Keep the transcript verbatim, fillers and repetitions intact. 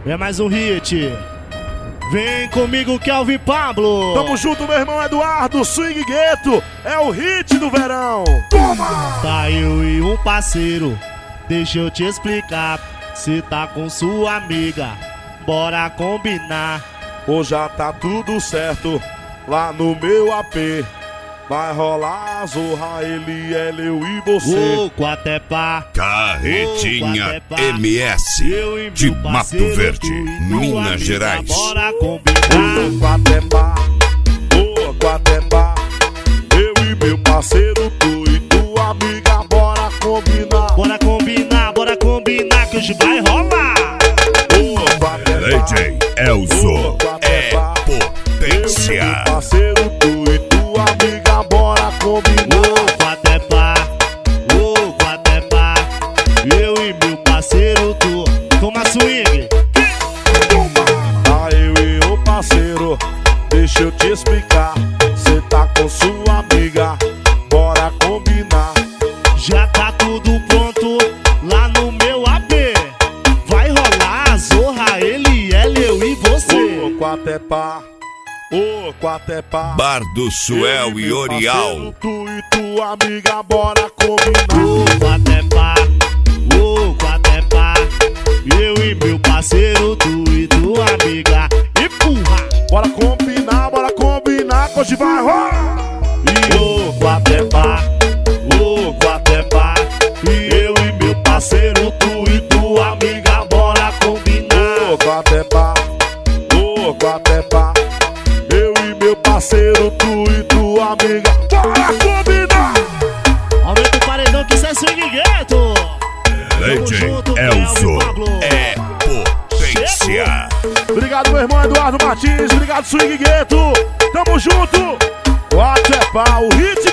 É mais um hit. Vem comigo, Kelvin Pablo. Tamo junto, meu irmão Eduardo. Swing Gueto é o hit do verão. Toma! Tá eu e um parceiro, deixa eu te explicar. Cê tá com sua amiga, bora combinar. Hoje já tá tudo certo lá no meu A P. Vai rolar a zorra, ele, ela, eu e você. O Quatepá, Carretinha M S de Mato Verde, Minas Gerais. Bora combinar. O Quatepá, o Quatepá, eu e meu parceiro, tu e tua amiga, bora combinar. Bora combinar, bora combinar que hoje vai rolar. O Quatepá, D J Elzo é potência. Eu e meu parceiro, tu e tua amiga, bora combinar. O Quatepá, o Quatepá, eu e meu parceiro, tu. Toma swing. Ah, eu e o parceiro, deixa eu te explicar. Cê tá com sua amiga, bora combinar. Já tá tudo pronto lá no meu A P. Vai rolar a zorra, ele, ela, eu e você. O Quatepá, o Quatepá, Bar do Suel e Orial. Tu e tua amiga, bora combinar. O Quatepá, o Quatepá, eu e meu parceiro, tu e tua amiga. Empurra. Bora combinar, bora combinar, que hoje vai rolar. E o Quatepá, o Quatepá, eu e meu parceiro, tu e tua amiga, bora combinar. O Quatepá, o Quatepá, eu e meu parceiro, tu e tua amiga, bora combinar. Aumenta o paredão que isso é Swing Gueto. D J Elzo é potência. Obrigado, meu irmão Eduardo Martins, obrigado, Swing Gueto. Tamo junto. Quatepá, o hit